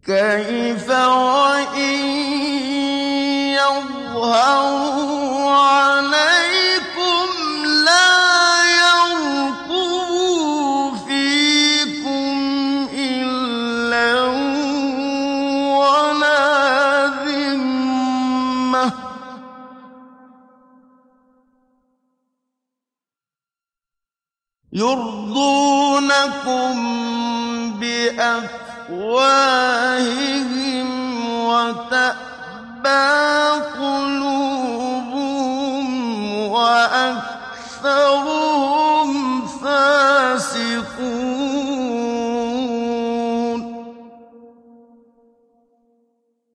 كيف وإن يظهروا عليكم لا يرقبوا فيكم إلا ولا ذمة يرضونكم بأفواههم وتأبى قلوبهم